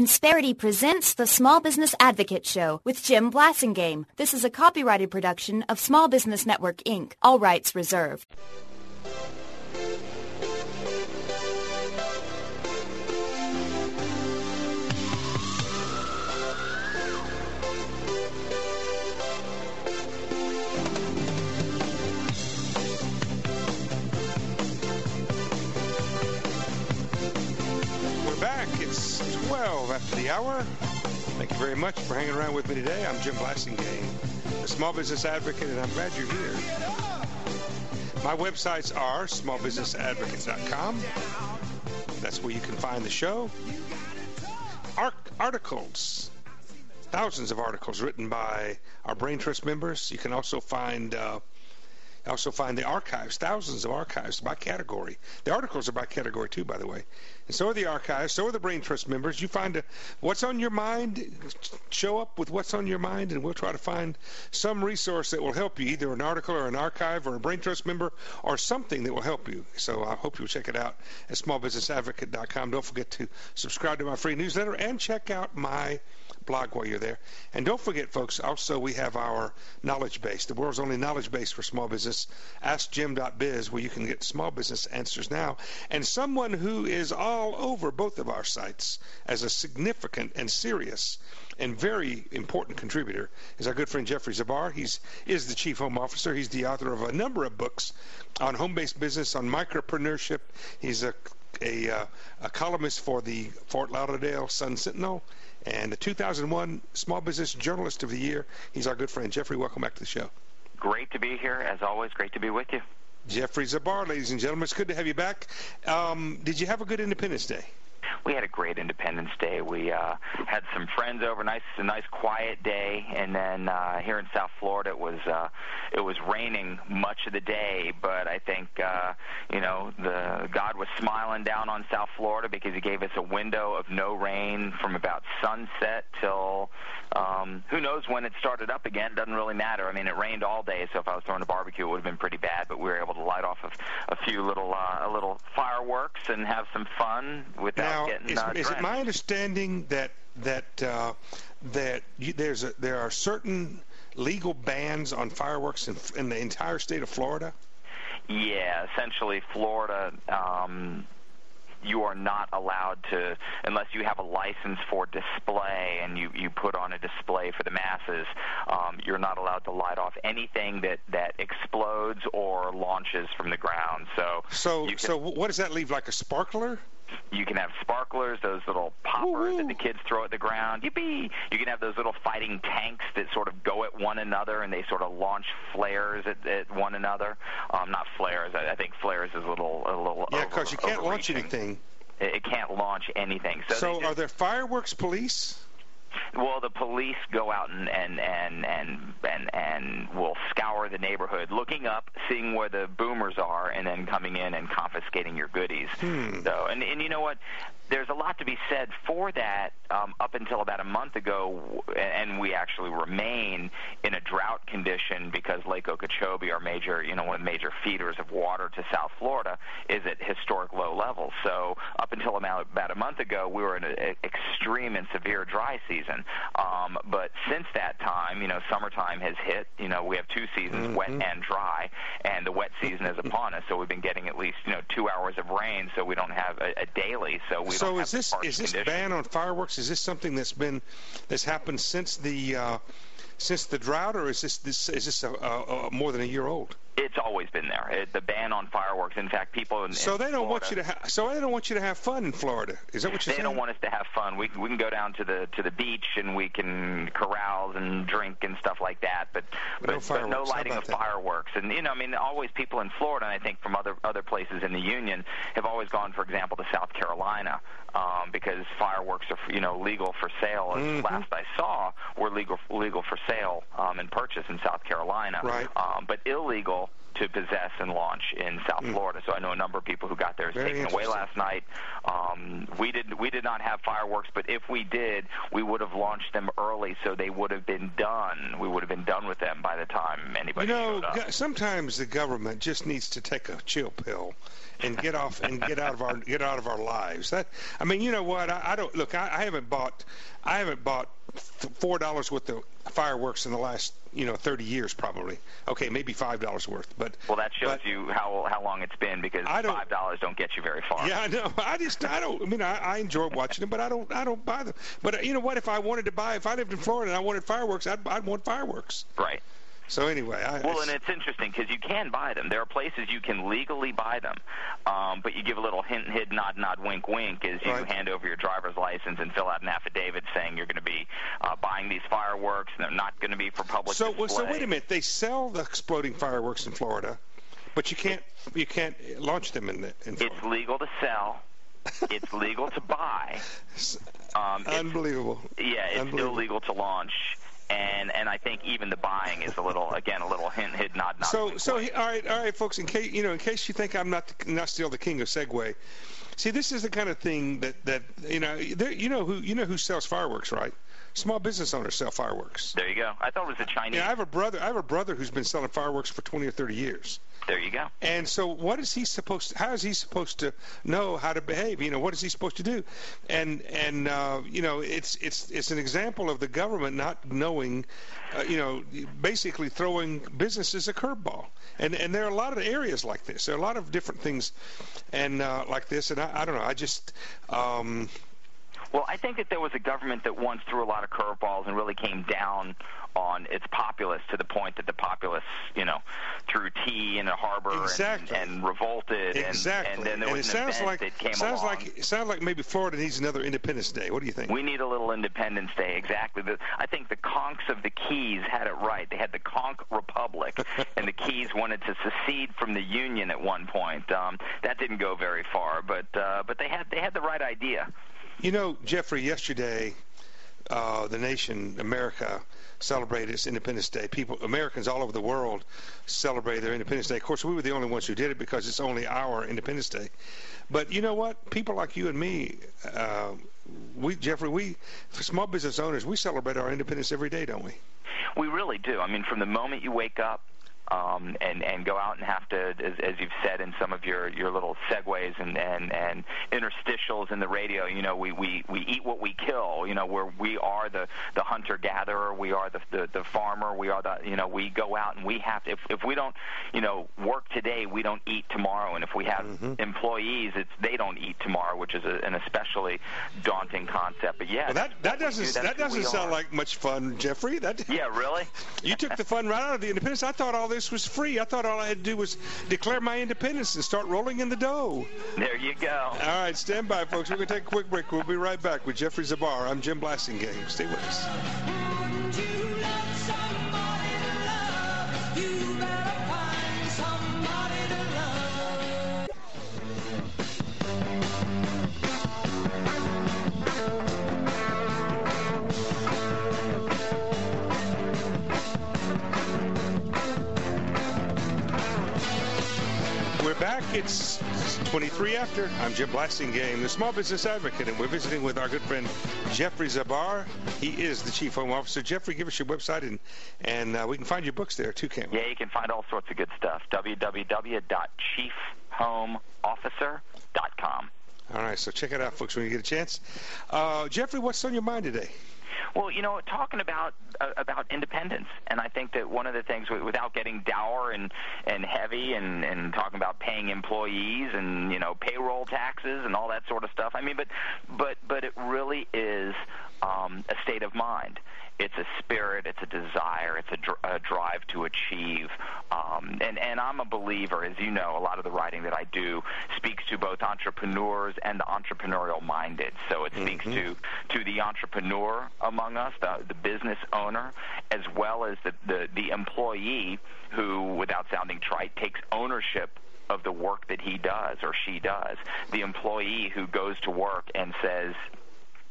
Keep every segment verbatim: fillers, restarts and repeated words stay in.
Insperity presents the Small Business Advocate Show with Jim Blasingame. This is a copyrighted production of Small Business Network, Incorporated. All rights reserved. twelve after the hour. Thank you very much for hanging around with me today. I'm Jim Blasingame, a small business advocate, and I'm glad you're here. My websites are small business advocates dot com. That's where you can find the show. Art- articles, thousands of articles written by our Brain Trust members. You can also find uh, also find the archives, thousands of archives by category. The articles are by category too, by the way. And so are the archives, so are the Brain Trust members. You find a, what's on your mind, show up with what's on your mind, and we'll try to find some resource that will help you, either an article or an archive or a Brain Trust member or something that will help you. So I hope you'll check it out at small business advocate dot com. Don't forget to subscribe to my free newsletter and check out my blog while you're there. And don't forget, folks, also we have our knowledge base, the world's only knowledge base for small business, ask jim dot biz, where you can get small business answers now. And someone who is all over both of our sites as a significant and serious and very important contributor is our good friend Jeffrey Zabar. He's is the Chief Home Officer. He's the author of a number of books on home-based business, on micropreneurship. He's a a, uh, a columnist for the Fort Lauderdale Sun-Sentinel and the two thousand one Small Business Journalist of the Year. He's our good friend. Jeffrey, welcome back to the show. Great to be here. As always, great to be with you. Jeffrey Zabar, ladies and gentlemen. It's good to have you back. Um, did you have a good Independence Day? We had a great Independence Day. We uh, had some friends over, nice, a nice quiet day, and then uh, here in South Florida, it was uh, it was raining much of the day. But I think uh, you know the God was smiling down on South Florida because He gave us a window of no rain from about sunset till um, who knows when it started up again. It doesn't really matter. I mean, it rained all day, so if I was throwing a barbecue, it would have been pretty bad. But we were able to light off a, a few little uh, a little fireworks and have some fun without. Now, getting, is, uh, is it my understanding that that uh, that you, there's a, there are certain legal bans on fireworks in, in the entire state of Florida? Yeah, essentially, Florida. Um, you are not allowed to, unless you have a license for display and you, you put on a display for the masses, um, you're not allowed to light off anything that, that explodes or launches from the ground. So, so, can, so what does that leave, like a sparkler? You can have sparklers, those little poppers Woo-hoo. that the kids throw at the ground. Yippee! You can have those little fighting tanks that sort of go at one another, and they sort of launch flares at, at one another. Um, not flares. I, I think flares is a little a little. Yeah, because you can't launch anything. It, it can't launch anything. So, so just, are there fireworks police? Well, the police go out and and, and and and and will scour the neighborhood, looking up, seeing where the boomers are, and then coming in and confiscating your goodies. Hmm. So, and and you know what? There's a lot to be said for that. Um, up until about a month ago, and we actually remain in a drought condition because Lake Okeechobee, our major, you know, one of the major feeders of water to South Florida, is at historic low levels. So up until about, about a month ago, we were in an extreme and severe dry season. Um, but since that time, you know, summertime has hit. You know, we have two seasons, mm-hmm. wet and dry, and the wet season is upon us. So we've been getting at least, you know, two hours of rain, so we don't have a, a daily. So we so don't is have this is this conditions. ban on fireworks? Is this something that's been that's happened since the uh, since the drought, or is this this is this a, a, a more than a year old? It's always been there. It, the ban on fireworks. In fact, people in so in they don't Florida, want you to ha- so they don't want you to have fun in Florida. Is that what you're they saying? They don't want us to have fun. We we can go down to the to the beach and we can carouse and drink and stuff like that. But but, but, no, but no lighting of that? fireworks. And you know, I mean, always people in Florida, and I think from other other places in the Union, have always gone, for example, to South Carolina um, because fireworks are you know legal for sale. As mm-hmm. last I saw, were legal legal for sale um, and purchase in South Carolina. Right. Um, but illegal to possess and launch in South mm. Florida. So I know a number of people who got theirs Very taken away last night. Um, we did we did not have fireworks, but if we did, we would have launched them early, so they would have been done. We would have been done with them by the time anybody you know, showed up. Sometimes the government just needs to take a chill pill and get off and get out of our get out of our lives. That I mean, you know what? I, I don't look. I, I haven't bought I haven't bought four dollars worth of fireworks in the last you know thirty years probably. Okay, maybe five dollars worth. But well, that shows but, you how how long it's been, because five dollars don't get you very far. Yeah, I know. I just I don't. I mean, I, I enjoy watching them, but I don't I don't buy them. But uh, you know what? If I wanted to buy, if I lived in Florida and I wanted fireworks, I'd I'd want fireworks. Right. So anyway, I, well, and it's interesting because you can buy them. There are places you can legally buy them, um, but you give a little hint, hint, nod, nod, wink, wink as you right. hand over your driver's license and fill out an affidavit saying you're going to be uh, buying these fireworks and they're not going to be for public so, display. Well, so wait a minute. They sell the exploding fireworks in Florida, but you can't you can't launch them in the in Florida. It's legal to sell. It's legal to buy. Um, Unbelievable. Yeah, it's Unbelievable. still legal to launch. And and I think even the buying is a little, again, a little hint, hint, nod, nod. So so he, all right, all right, folks. In case you know, in case you think I'm not not still the king of Segway, see, this is the kind of thing that that you know, there, you know who you know who sells fireworks, right? Small business owners sell fireworks. There you go. I thought it was the Chinese. Yeah, I have a brother. I have a brother who's been selling fireworks for twenty or thirty years. There you go. And so, what is he supposed to? How is he supposed to know how to behave? You know, what is he supposed to do? And and uh, you know, it's it's it's an example of the government not knowing, uh, you know, basically throwing businesses a curveball. And and there are a lot of areas like this. There are a lot of different things, and uh, like this. And I, I don't know. I just. Um, Well, I think that there was a government that once threw a lot of curveballs and really came down on its populace to the point that the populace, you know, threw tea in a harbor exactly. and, and revolted. Exactly. And, and then there and was it an sounds event like, that came sounds along. Like, it sounds like maybe Florida needs another Independence Day. What do you think? We need a little Independence Day, exactly. The, I think the conchs of the Keys had it right. They had the conch republic, and the Keys wanted to secede from the Union at one point. Um, that didn't go very far, but uh, but they had they had the right idea. You know, Jeffrey, yesterday, uh, the nation, America, celebrated its Independence Day. People, Americans all over the world celebrated their Independence Day. Of course, we were the only ones who did it because it's only our Independence Day. But you know what? People like you and me, uh, we, Jeffrey, we, small business owners, we celebrate our independence every day, don't we? We really do. I mean, from the moment you wake up, Um, and, and go out and have to, as, as you've said in some of your, your little segues and, and, and interstitials in the radio, you know, we, we, we eat what we kill, you know, where we are the, the hunter-gatherer, we are the, the, the farmer, we are the, you know, we go out and we have to, if, if we don't, you know, work today, we don't eat tomorrow. And if we have mm-hmm. employees, it's they don't eat tomorrow, which is a, an especially daunting concept. But, yeah. Well, that, that doesn't, do, that doesn't sound are. like much fun, Jeffrey. That, yeah, really? You took the fun right out of the independence. I thought all this was free. I thought all I had to do was declare my independence and start rolling in the dough. There you go. All right, stand by, folks. We're going to take a quick break. We'll be right back with Jeffrey Zabar. I'm Jim Blasingame. Stay with us. We're back. It's twenty-three after. I'm Jim Blasingame, the Small Business Advocate, and we're visiting with our good friend Jeffrey Zabar. He is the Chief Home Officer. Jeffrey, give us your website, and and uh, we can find your books there too, can't we? Yeah, you can find all sorts of good stuff. w w w dot chief home officer dot com. All right, so check it out, folks, when you get a chance. Uh, Jeffrey, what's on your mind today? Well, you know, talking about uh, about independence, and I think that one of the things, without getting dour and, and heavy and, and talking about paying employees and, you know, payroll taxes and all that sort of stuff, I mean, but but but it really is um, a state of mind. It's a spirit, it's a desire, it's a, dr- a drive to achieve. Um, and, and I'm a believer, as you know, a lot of the writing that I do speaks to both entrepreneurs and the entrepreneurial-minded. So it speaks mm-hmm. to, to the entrepreneur among us, the, the business owner, as well as the, the, the employee who, without sounding trite, takes ownership of the work that he does or she does. The employee who goes to work and says,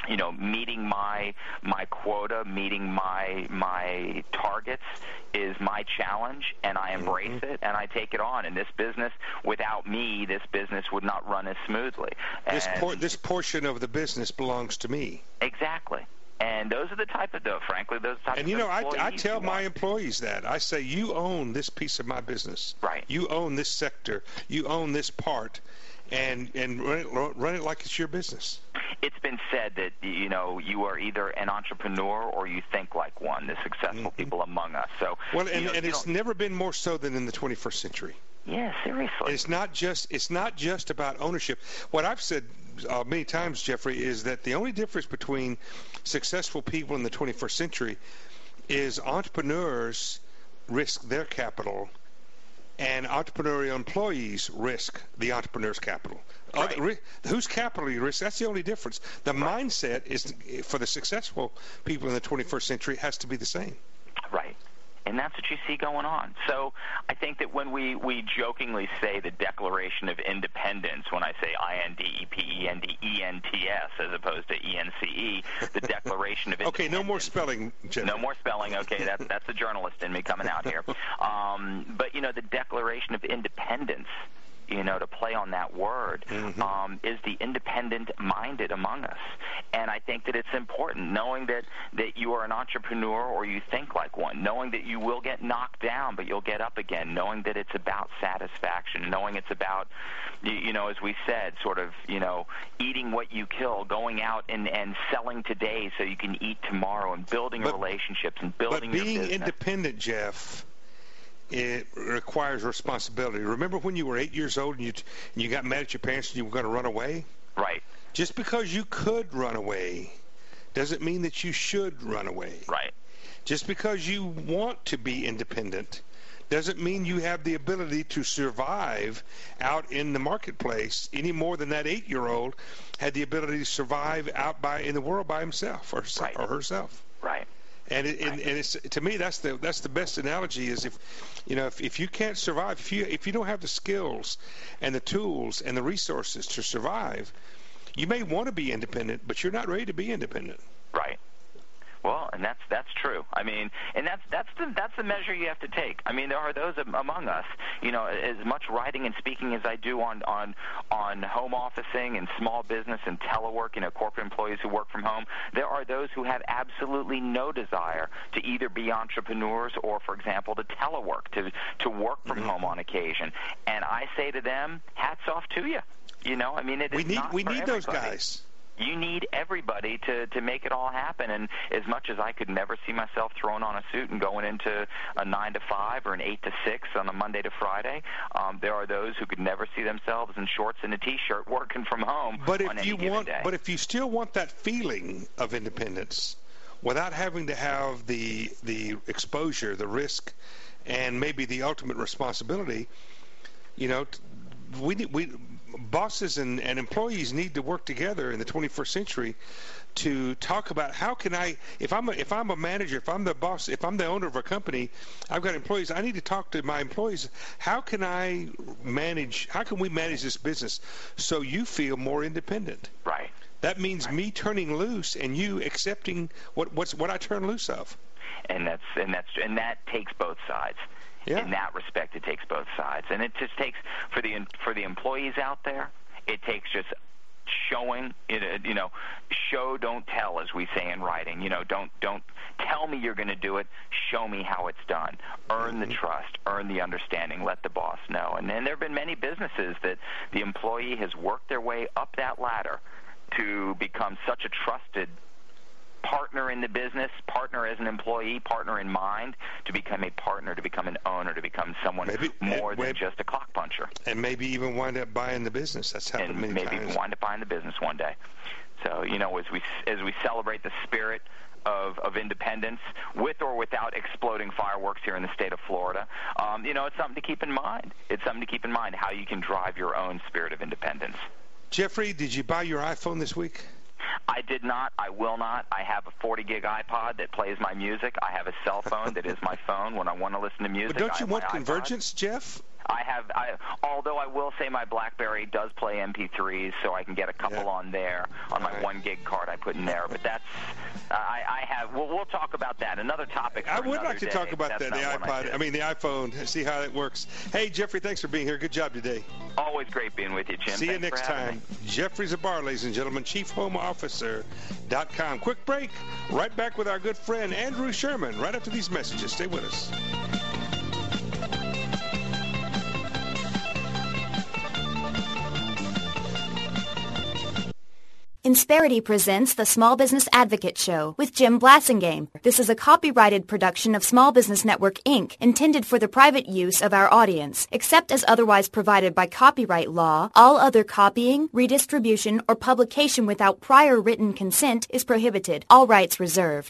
you know, meeting my my quota, meeting my my targets is my challenge, and I embrace mm-hmm. it, and I take it on. And this business, without me, this business would not run as smoothly. This and por- this portion of the business belongs to me. Exactly. And those are the type of, though, frankly, those type and of you know, I, I tell you my want. employees that. I say, you own this piece of my business. Right. You own this sector. You own this part. And and run it, run it like it's your business. It's been said that, you know, you are either an entrepreneur or you think like one, the successful mm-hmm. people among us. So Well, and, you know, and you it's don't... never been more so than in the twenty-first century. Yeah, seriously. It's not just it's not just about ownership. What I've said uh, many times, Jeffrey, is that the only difference between successful people in the twenty-first century is entrepreneurs risk their capital and entrepreneurial employees risk the entrepreneur's capital. Right. Other, whose capital you risk, that's the only difference. The right. mindset is, for the successful people in the twenty-first century, has to be the same. Right. And that's what you see going on. So I think that when we, we jokingly say the Declaration of Independence, when I say I N D E P E N D E N T S as opposed to E N C E, the Declaration of Independence. Okay, no more spelling, Jim. No more spelling. Okay, that's, that's the journalist in me coming out here. Um, but, you know, the Declaration of Independence, you know, to play on that word, mm-hmm. um, is the independent-minded among us. And I think that it's important, knowing that, that you are an entrepreneur or you think like one, knowing that you will get knocked down, but you'll get up again, knowing that it's about satisfaction, knowing it's about, you, you know, as we said, sort of, you know, eating what you kill, going out and, and selling today so you can eat tomorrow, and building but, relationships and building but your business. But being independent, Jeff, it requires responsibility. Remember when you were eight years old and you and you got mad at your parents and you were going to run away? Right. Just because you could run away doesn't mean that you should run away. Right. Just because you want to be independent doesn't mean you have the ability to survive out in the marketplace any more than that eight-year-old had the ability to survive out by in the world by himself or, right. or herself. Right. And it, and, and it's, to me, that's the that's the best analogy. Is if you know if, if you can't survive, if you if you don't have the skills and the tools and the resources to survive, you may want to be independent, but you're not ready to be independent. Right. Well, and that's that's true. I mean, and that's that's the that's the measure you have to take. I mean, there are those among us, you know, as much writing and speaking as I do on on on home officing and small business and telework, you know, corporate employees who work from home. There are those who have absolutely no desire to either be entrepreneurs or, for example, to telework, to to work from mm-hmm. home on occasion. And I say to them, hats off to you. You know, I mean, it is we need not we for need everybody. those guys. You need everybody to, to make it all happen. And as much as I could never see myself throwing on a suit and going into a nine to five or an eight to six on a Monday to Friday, um, there are those who could never see themselves in shorts and a T-shirt working from home but on if any you given want, day. But if you still want that feeling of independence without having to have the the exposure, the risk, and maybe the ultimate responsibility, you know, we need, we bosses and, and employees need to work together in the twenty-first century to talk about how can I, if I'm a, if I'm a manager, if I'm the boss, if I'm the owner of a company, I've got employees, I need to talk to my employees, how can I manage, how can we manage this business so you feel more independent? Right. That means right. me turning loose and you accepting what what's what I turn loose of. And that's and that's and that takes both sides. Yeah. In that respect, it takes both sides, and it just takes for the for the employees out there. It takes just showing it. You know, show don't tell, as we say in writing. You know, don't don't tell me you're going to do it. Show me how it's done. Earn mm-hmm. the trust. Earn the understanding. Let the boss know. And then there have been many businesses that the employee has worked their way up that ladder to become such a trusted partner in the business, partner as an employee, partner in mind, to become a partner, to become an owner, to become someone maybe, more maybe, than just a clock puncher. And maybe even wind up buying the business. That's happened and many maybe times. maybe wind up buying the business one day. So, you know, as we as we celebrate the spirit of, of independence, with or without exploding fireworks here in the state of Florida, um, you know, it's something to keep in mind. It's something to keep in mind, how you can drive your own spirit of independence. Jeffrey, did you buy your iPhone this week? I did not. I will not. I have a forty gig iPod that plays my music. I have a cell phone that is my phone when I want to listen to music. But don't I you have want my convergence, iPod. Jeff? I have, I, although I will say my BlackBerry does play M P threes, so I can get a couple yeah. on there on my right. one gig card I put in there. But that's, uh, I, I have. Well, we'll talk about that. Another topic. For I would like to day. talk about that's that, the iPod. I, I mean, the iPhone. See how it works. Hey, Jeffrey, thanks for being here. Good job today. Always great being with you, Jim. See thanks you next time. Me. Jeffrey Zabar, ladies and gentlemen, Chief Home Officer dot com. Quick break. Right back with our good friend Andrew Sherman. Right after these messages. Stay with us. Insperity presents the Small Business Advocate Show with Jim Blasingame. This is a copyrighted production of Small Business Network, Incorporated, intended for the private use of our audience. Except as otherwise provided by copyright law, all other copying, redistribution, or publication without prior written consent is prohibited. All rights reserved.